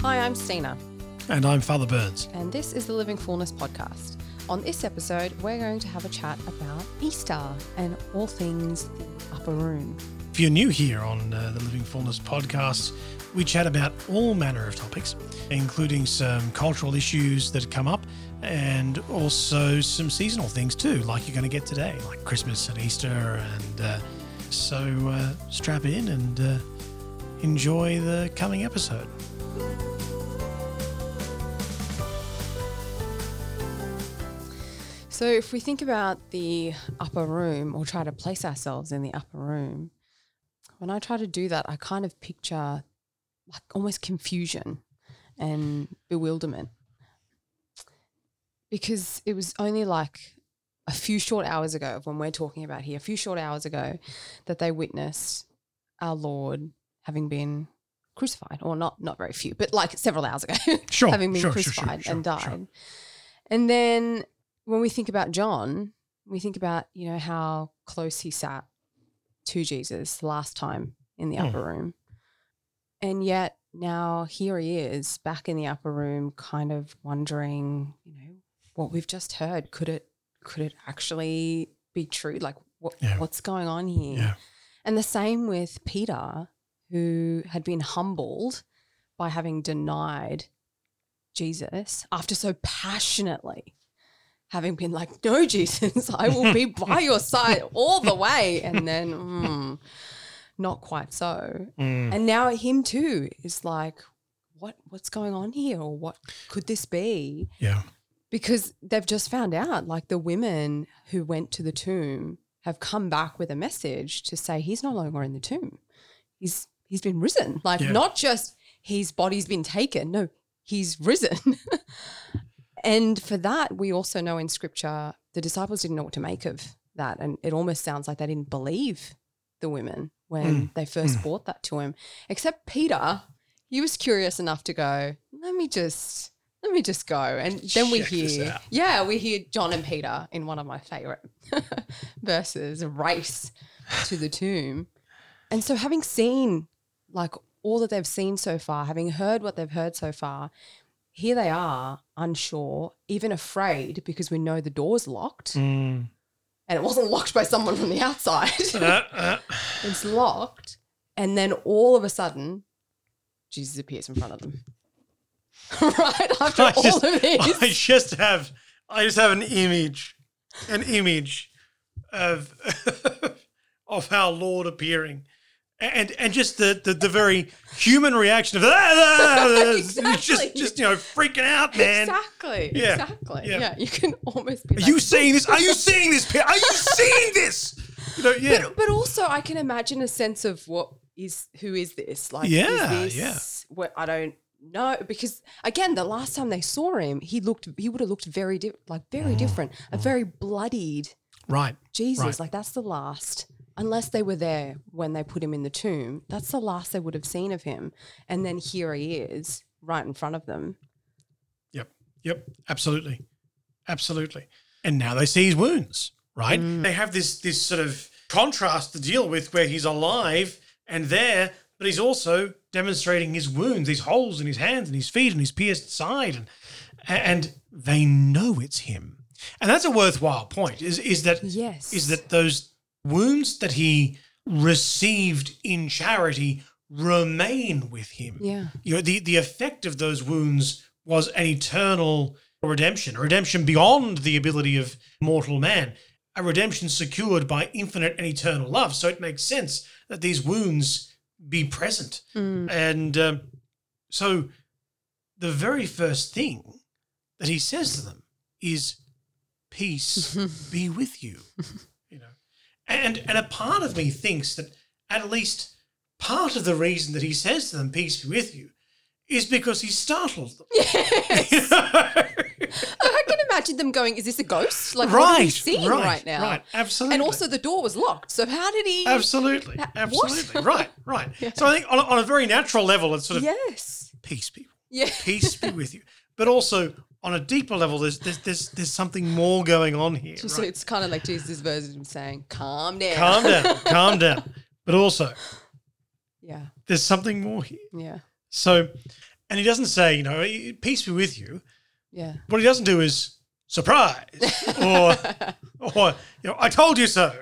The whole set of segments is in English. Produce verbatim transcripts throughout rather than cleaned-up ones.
Hi, I'm Stina. And I'm Father Burns. And this is the Living Fullness podcast. On this episode, we're going to have a chat about Easter and all things the upper room. If you're new here on uh, the Living Fullness podcast, we chat about all manner of topics, including some cultural issues that come up and also some seasonal things too, like you're going to get today, like Christmas and Easter. And uh, so uh, strap in and uh, enjoy the coming episode. So if we think about the upper room or try to place ourselves in the upper room, when I try to do that, I kind of picture like almost confusion and bewilderment, because it was only like a few short hours ago, when we're talking about here, a few short hours ago, that they witnessed our Lord having been crucified, or not not very few, but like several hours ago, Sure, having been sure, sure, crucified sure, and sure, died. sure. And then when we think about John, we think about, you know, how close he sat to Jesus last time in the Hmm. upper room. And yet now here he is back in the upper room, kind of wondering, you know, what we've just heard. Could it could it actually be true? Like what Yeah. what's going on here? Yeah. And the same with Peter, who had been humbled by having denied Jesus after so passionately having been like, no, Jesus, I will be by your side all the way. And then mm, not quite so. Mm. And now him too is like, what what's going on here? Or what could this be? Yeah. Because they've just found out, like the women who went to the tomb have come back with a message to say he's no longer in the tomb. He's he's been risen. Like Yeah. not just his body's been taken. No, he's risen. And for that, we also know in scripture, the disciples didn't know what to make of that. And it almost sounds like they didn't believe the women when Mm, they first mm. brought that to him, except Peter. He was curious enough to go, let me just, let me just go. And then we Check this hear, out. yeah, we hear John and Peter in one of my favorite verses, race to the tomb. And so having seen like all that they've seen so far, having heard what they've heard so far, here they are, unsure, even afraid, because we know the door's locked Mm. and it wasn't locked by someone from the outside. Uh, uh. It's locked. And then all of a sudden, Jesus appears in front of them. Right after I all just, of this. I just have, I just have an image, an image of of our Lord appearing, and and just the the, the very human reaction of ah, ah, ah, Exactly. just just you know freaking out, man. Exactly. Yeah. Exactly. Yeah. Yeah. You can almost be Are like, you seeing this? Are you seeing this? Pe- Are you seeing this? You know, yeah, But, but also I can imagine a sense of what is, who is this? Like, Yeah, is this yeah. what I don't know? Because again, the last time they saw him, he looked, he would have looked very, di- like very different, a very bloodied right. Jesus. Right. Like that's the last, unless they were there when they put him in the tomb, that's the last they would have seen of him. And then here he is right in front of them. Yep. Yep. Absolutely. Absolutely. And now they see his wounds, right? They have this this sort of contrast to deal with where he's alive and there, but he's also demonstrating his wounds, these holes in his hands and his feet and his pierced side. And and they know it's him. And that's a worthwhile point, is is that Yes. is that those wounds that he received in charity remain with him. Yeah. You know, the, the effect of those wounds was an eternal redemption, a redemption beyond the ability of mortal man, a redemption secured by infinite and eternal love. So it makes sense that these wounds be present. Mm. And um, so the very first thing that he says to them is, peace be with you. You know, and and a part of me thinks that at least part of the reason that he says to them, peace be with you, is because he startled them. Yes. You know? I can imagine them going, is this a ghost? Like, what are we Right, seeing right, right, now? right, absolutely. And also the door was locked. So how did he? Absolutely, What? absolutely, right, right. So I think on a, on a very natural level, it's sort of Yes. peace, people, Yeah. peace be with you. But also on a deeper level, there's there's there's, there's something more going on here. So right? it's kind of like Jesus' version of saying, calm down. Calm down, calm down. But also, Yeah. there's something more here. Yeah. So, And he doesn't say, you know, peace be with you. Yeah. What he doesn't do is surprise or, or you know, I told you so.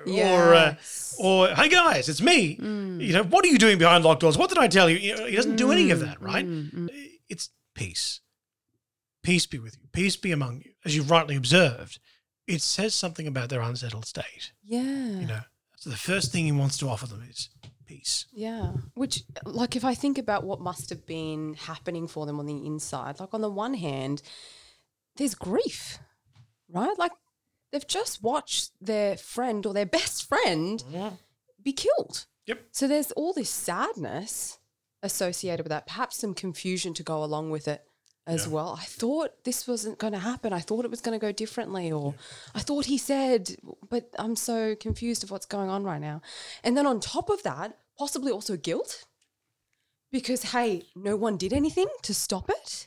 Yes. Or, uh, or hey, guys, it's me. Mm. You know, what are you doing behind locked doors? What did I tell you? You know, he doesn't do any of that, right? Mm, mm. It's peace. Peace be with you. Peace be among you. As you've rightly observed, it says something about their unsettled state. Yeah. You know, so the first thing he wants to offer them is peace. Yeah. Which, like, if I think about what must have been happening for them on the inside, like, on the one hand, there's grief, right? Like, they've just watched their friend or their best friend Yeah. be killed. Yep. So there's all this sadness associated with that, perhaps some confusion to go along with it as Yeah. well. I thought this wasn't going to happen. I thought it was going to go differently, or I thought he said, but I'm so confused of what's going on right now. And then on top of that, possibly also guilt, because, hey, no one did anything to stop it.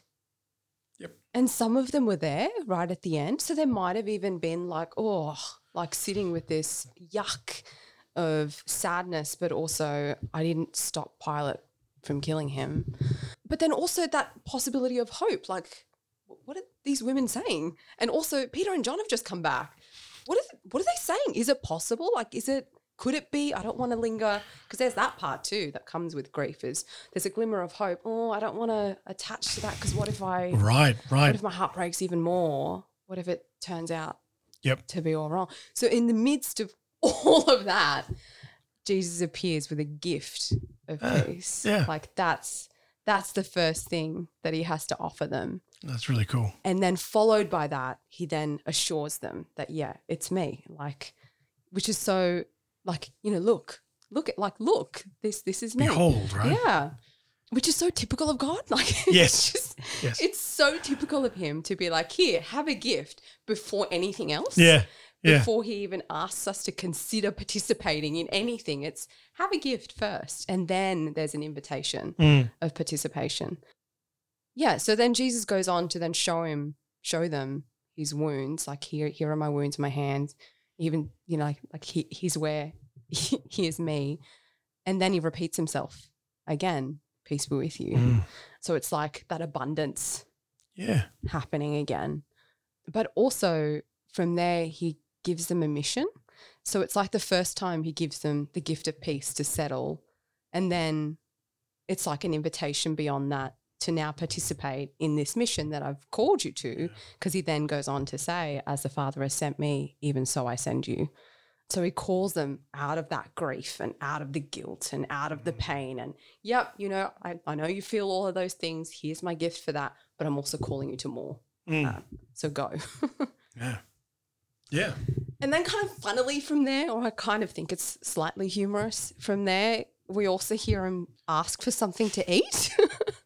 Yep. And some of them were there right at the end. So there might have even been like, oh, like sitting with this yuck of sadness, but also I didn't stop Pilate from killing him. But then also that possibility of hope, like, what are these women saying? And also Peter and John have just come back. What are, what are they saying? Is it possible? Like, is it, could it be? I don't want to linger, because there's that part too that comes with grief, is there's a glimmer of hope. Oh, I don't want to attach to that, because what if I, Right, what right. if my heart breaks even more? What if it turns out Yep. to be all wrong? So in the midst of all of that, Jesus appears with a gift of Uh, peace. yeah. Like that's that's the first thing that he has to offer them. That's really cool. And then followed by that, he then assures them that, yeah, it's me. Like, which is so like, you know, look, look at like, look, this this is me. Behold, right? Yeah. Which is so typical of God. Like, Yes. it's, just, Yes. it's so typical of him to be like, here, have a gift before anything else. Yeah. Yeah. Before he even asks us to consider participating in anything. It's have a gift first, and then there's an invitation Mm. of participation. Yeah. So then Jesus goes on to then show him, show them his wounds. Like, here, here are my wounds in my hands. Even, you know, like, like he, he's where he, he is me. And then he repeats himself again, peace be with you. Mm. So it's like that abundance Yeah. happening again. But also from there, he gives them a mission. So it's like the first time he gives them the gift of peace to settle. And then it's like an invitation beyond that to now participate in this mission that I've called you to, because he then goes on to say, as the Father has sent me, even so I send you. So he calls them out of that grief and out of the guilt and out of the pain. And yep, you know, I, I know you feel all of those things. Here's my gift for that, but I'm also calling you to more. Mm. Uh, so go. Yeah. Yeah. And then kind of funnily from there, or I kind of think it's slightly humorous from there, we also hear him ask for something to eat.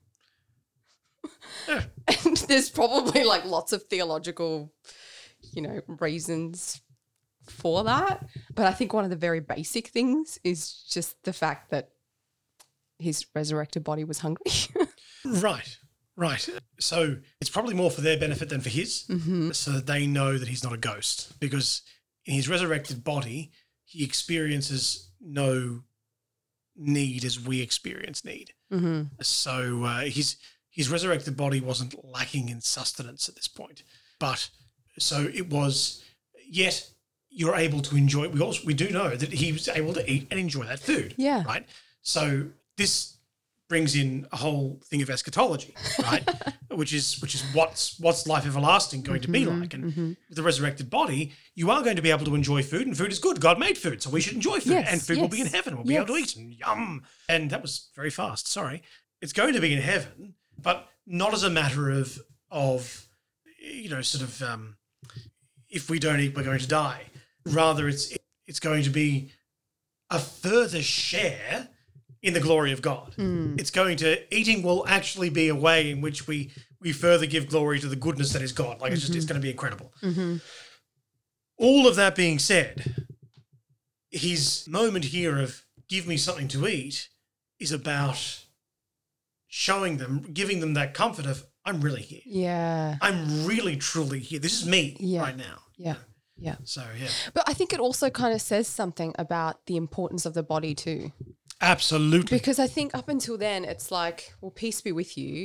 Yeah. And there's probably like lots of theological, you know, reasons for that. But I think one of the very basic things is just the fact that his resurrected body was hungry. Right. Right. So it's probably more for their benefit than for his, Mm-hmm. so that they know that he's not a ghost, because in his resurrected body, he experiences no need as we experience need. Mm-hmm. So uh, his his resurrected body wasn't lacking in sustenance at this point, but so it was. Yet you're able to enjoy. We also we do know that he was able to eat and enjoy that food. Yeah. Right. So this brings in a whole thing of eschatology, right? which is which is what's what's life everlasting going to be Mhm, like, and mhm. with the resurrected body, you are going to be able to enjoy food, and food is good. God made food, so we should enjoy food, Yes, and food will be in yes, heaven. We'll be able to yes. eat and yum. And that was very fast. Sorry, it's going to be in heaven, but not as a matter of of you know sort of um, if we don't eat, we're going to die. Rather, it's it's going to be a further share in the glory of God. Mm. It's going to eating will actually be a way in which we we further give glory to the goodness that is God. Like it's just it's going to be incredible. Mm-hmm. All of that being said, his moment here of give me something to eat is about showing them, giving them that comfort of I'm really here. Yeah. I'm really truly here. This is me Yeah. right now. Yeah. Yeah. So yeah, But I think it also kind of says something about the importance of the body too. absolutely. Because I think up until then, it's like, well, peace be with you.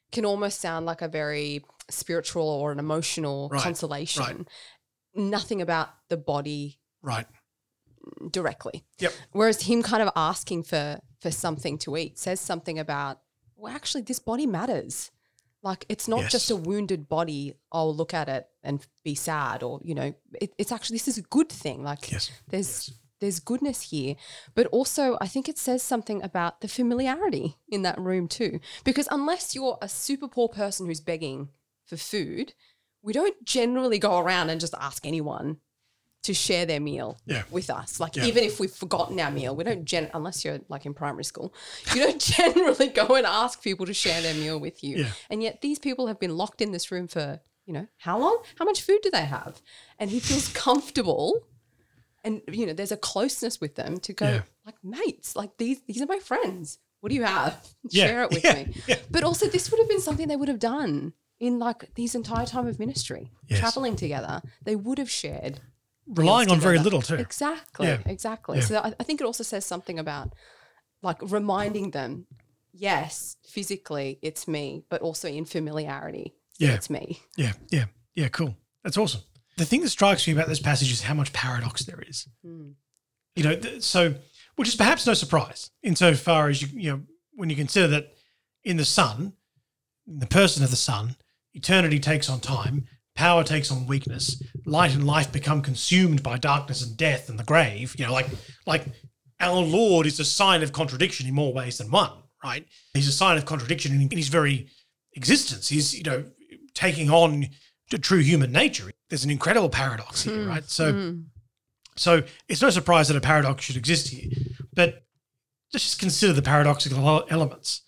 can almost sound like a very spiritual or an emotional Right, consolation. right. Nothing about the body Right. directly. Yep. Whereas him kind of asking for for something to eat says something about, well, actually, this body matters. Like, it's not Yes. just a wounded body. Oh, look at it and be sad, or you know, it, it's actually this is a good thing. Like, Yes. there's there's goodness here, but also I think it says something about the familiarity in that room too. Because unless you're a super poor person who's begging for food, we don't generally go around and just ask anyone to share their meal Yeah. with us. Like, Yeah. even if we've forgotten our meal, we don't gen- unless you're like in primary school, you don't generally go and ask people to share their meal with you. Yeah. And yet these people have been locked in this room for, you know, how long? How much food do they have? And he feels comfortable, and you know, there's a closeness with them to go, Yeah. like, mates, like these these are my friends. What do you have? Yeah. Share it with Yeah. me. Yeah. But also this would have been something they would have done in like this entire time of ministry, Yes. traveling together. They would have shared Relying on very together. little too. Exactly, Yeah. exactly. Yeah. So I, I think it also says something about like reminding them, yes, physically it's me, but also in familiarity, Yeah. it's me. Yeah. Yeah. Yeah. Cool. That's awesome. The thing that strikes me about this passage is how much paradox there is. Mm. You know, th- so which is perhaps no surprise insofar as you you know when you consider that in the Son, in the person of the Son, eternity takes on time, power takes on weakness, light and life become consumed by darkness and death and the grave. You know, like like our Lord is a sign of contradiction in more ways than one, right? He's a sign of contradiction in, in his very existence. He's, you know, taking on the true human nature. There's an incredible paradox here, Mm. right? So Mm. so it's no surprise that a paradox should exist here, but let's just consider the paradoxical ele- elements.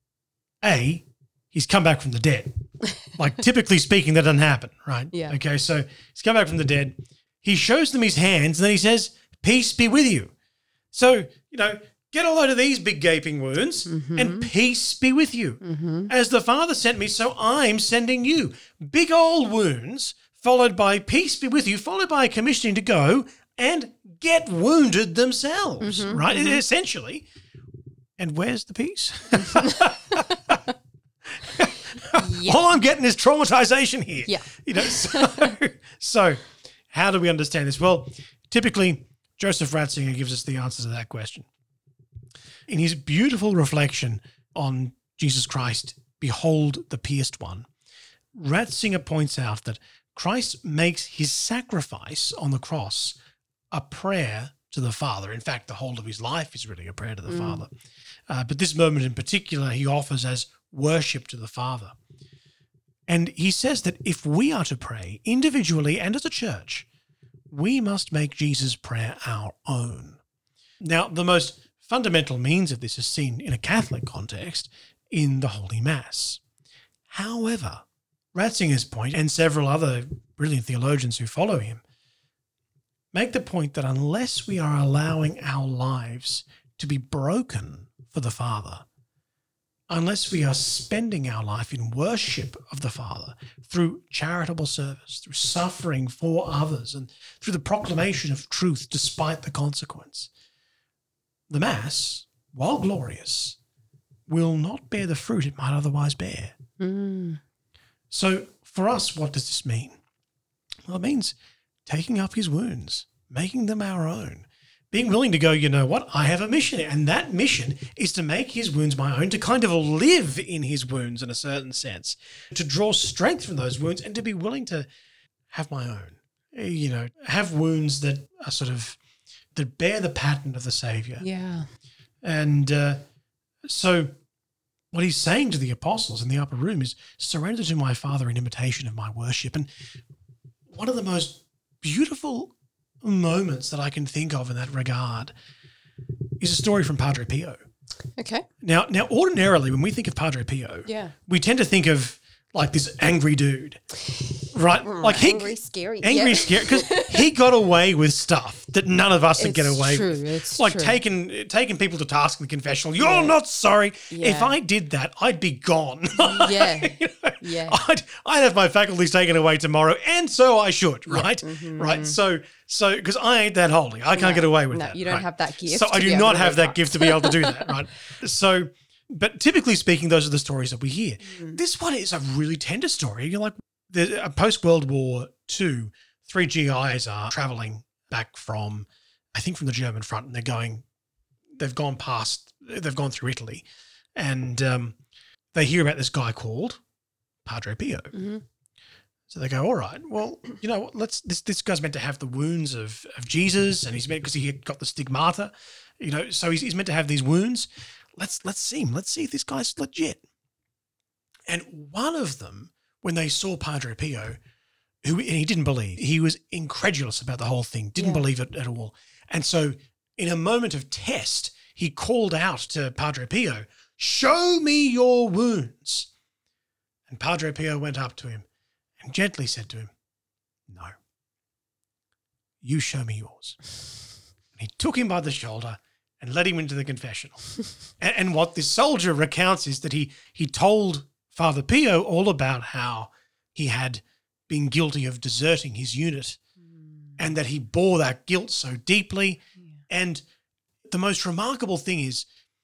A, he's come back from the dead. Like, typically speaking, that doesn't happen, right? Yeah. Okay, so he's come back from the dead. He shows them his hands, and then he says, peace be with you. So, you know, get a load of these big gaping wounds, Mhm. and peace be with you. Mhm. As the Father sent me, so I'm sending you. Big old wounds, followed by peace be with you, followed by a commissioning to go and get wounded themselves, Mhm, right? mhm. Essentially. And where's the peace? Yeah. All I'm getting is traumatization here. Yeah. You know, so, so how do we understand this? Well, typically, Joseph Ratzinger gives us the answer to that question. In his beautiful reflection on Jesus Christ, behold the pierced one, Ratzinger points out that Christ makes his sacrifice on the cross a prayer to the Father. In fact, the whole of his life is really a prayer to the Mm. Father. Uh, but this moment in particular, he offers as worship to the Father. And he says that if we are to pray individually and as a church, we must make Jesus' prayer our own. Now, the most fundamental means of this is seen in a Catholic context in the Holy Mass. However, Ratzinger's point, and several other brilliant theologians who follow him, make the point that unless we are allowing our lives to be broken for the Father, unless we are spending our life in worship of the Father through charitable service, through suffering for others, and through the proclamation of truth despite the consequence, the Mass, while glorious, will not bear the fruit it might otherwise bear. Mm. So for us, what does this mean? Well, it means taking up his wounds, making them our own, being willing to go, you know what, I have a mission, and that mission is to make his wounds my own, to kind of live in his wounds in a certain sense, to draw strength from those wounds, and to be willing to have my own, you know, have wounds that are sort of, that bear the pattern of the Savior. Yeah. And uh, so what he's saying to the apostles in the upper room is, surrender to my Father in imitation of my worship. And one of the most beautiful moments that I can think of in that regard is a story from Padre Pio. Okay. Now, now, ordinarily, when we think of Padre Pio, Yeah. we tend to think of like this angry dude, right? Mm, Like he, angry, scary. angry, Yeah. scary, because he got away with stuff that none of us would get It's away true, with. it's like true. taking taking people to task in the confessional. You're Yeah. not sorry. Yeah. If I did that, I'd be gone. Yeah. You know? Yeah. I'd, I'd have my faculties taken away tomorrow, and so I should, right? Mhm. Right. So, so because I ain't that holy, I can't No, get away with no, that. you don't right? have that gift So to I be do able not to have do that that. gift to be able to do that, right? So, But typically speaking, those are the stories that we hear. Mm. This one is a really tender story. You're like, the post-World War Two, three G Is are traveling back from, I think from the German front, and they're going, they've gone past, they've gone through Italy, and um, they hear about this guy called Padre Pio. Mm-hmm. So they go, all right, well, you know what, let's, this this guy's meant to have the wounds of, of Jesus, and he's meant, because he got the stigmata, you know, so he's, he's meant to have these wounds. Let's, let's see him. Let's see if this guy's legit. And one of them, when they saw Padre Pio, who, and he didn't believe, he was incredulous about the whole thing, didn't yeah. believe it at all. And so in a moment of test, he called out to Padre Pio, "Show me your wounds." And Padre Pio went up to him and gently said to him, "No, you show me yours." And he took him by the shoulder and led him into the confessional. and, and what this soldier recounts is that he he told Father Pio all about how he had been guilty of deserting his unit mm. and that he bore that guilt so deeply. Yeah. And the most remarkable thing is,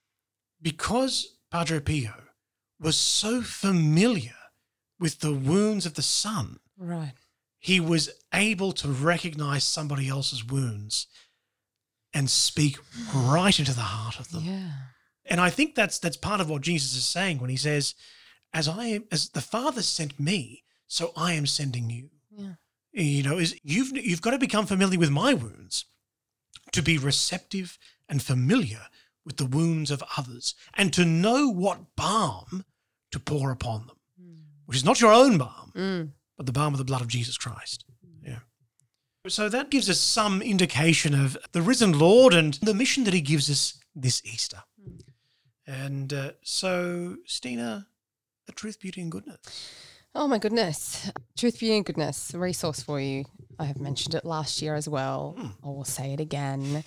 because Padre Pio was so familiar with the wounds of the Son, right, he was able to recognize somebody else's wounds and speak right into the heart of them. Yeah. And I think that's that's part of what Jesus is saying when he says, as I am, as the Father sent me, so I am sending you. Yeah. You know, is you've you've got to become familiar with my wounds to be receptive and familiar with the wounds of others, and to know what balm to pour upon them, mm. which is not your own balm, mm. but the balm of the blood of Jesus Christ. Mm. Yeah. So that gives us some indication of the risen Lord and the mission that he gives us this Easter. Mm. And uh, so, Stina, the truth, beauty, and goodness. Oh my goodness. Truth, Beauty and Goodness, a resource for you. I have mentioned it last year as well. Mm. I will say it again.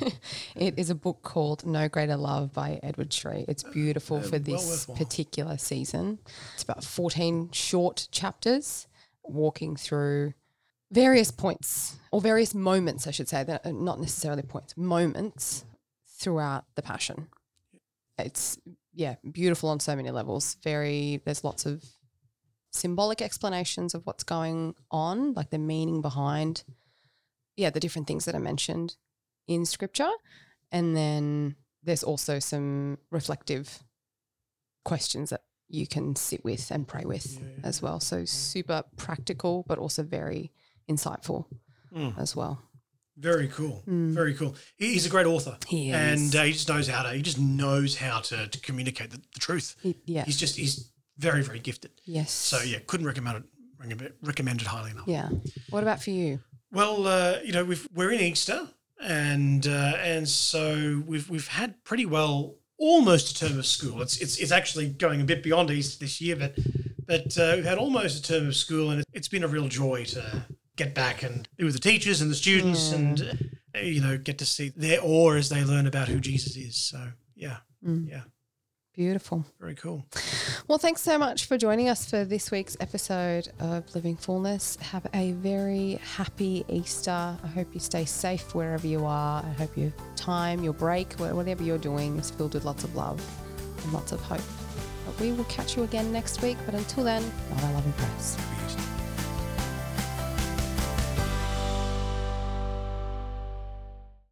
It is a book called No Greater Love by Edward Sri. It's beautiful uh, for this well particular season. It's about fourteen short chapters walking through various points, or various moments, I should say. They're not necessarily points, moments throughout the Passion. It's, yeah, beautiful on so many levels. Very, there's lots of symbolic explanations of what's going on, like the meaning behind, yeah, the different things that are mentioned in Scripture. And then there's also some reflective questions that you can sit with and pray with yeah, yeah. as well. So super practical, but also very insightful mm. as well. Very cool. Mm. Very cool. He's a great author. He is. And uh, he just knows how to, he just knows how to, to communicate the, the truth. He, yeah. He's just, he's very, very gifted. Yes. So yeah, couldn't recommend it, recommend it highly enough. Yeah. What about for you? Well, uh, you know, we've, we're in Easter and, uh, and so we've, we've had pretty well almost a term of school. It's, it's, it's actually going a bit beyond Easter this year, but, but uh, we've had almost a term of school, and it's been a real joy to get back and be with the teachers and the students mm. and, uh, you know, get to see their awe as they learn about who Jesus is. So, yeah, mm. yeah. Beautiful. Very cool. Well, thanks so much for joining us for this week's episode of Living Fullness. Have a very happy Easter. I hope you stay safe wherever you are. I hope your time, your break, whatever you're doing is filled with lots of love and lots of hope. But we will catch you again next week. But until then, God, I love and praise.